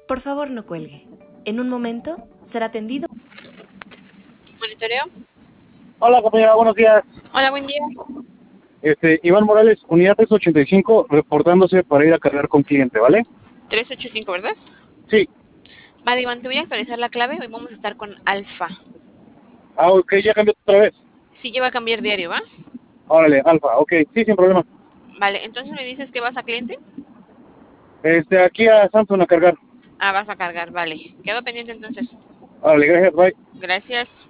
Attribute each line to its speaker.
Speaker 1: Por favor, no cuelgue. En un momento será atendido.
Speaker 2: Monitoreo.
Speaker 3: Hola, compañera, buenos días.
Speaker 2: Hola, buen día.
Speaker 3: Iván Morales, unidad 385, reportándose para ir a cargar con cliente, ¿vale?
Speaker 2: 385, ¿verdad?
Speaker 3: Sí.
Speaker 2: Vale, Iván, te voy a actualizar la clave. Hoy vamos a estar con Alfa.
Speaker 3: Ah, ok, ya cambió otra vez.
Speaker 2: Sí, lleva a cambiar diario, ¿va?
Speaker 3: Órale, Alfa, ok, sí, sin problema.
Speaker 2: Vale, entonces me dices que vas a cliente.
Speaker 3: Aquí a Samsung a cargar.
Speaker 2: Ah, vas a cargar, vale. Quedo pendiente entonces.
Speaker 3: Órale, gracias, bye.
Speaker 2: Gracias.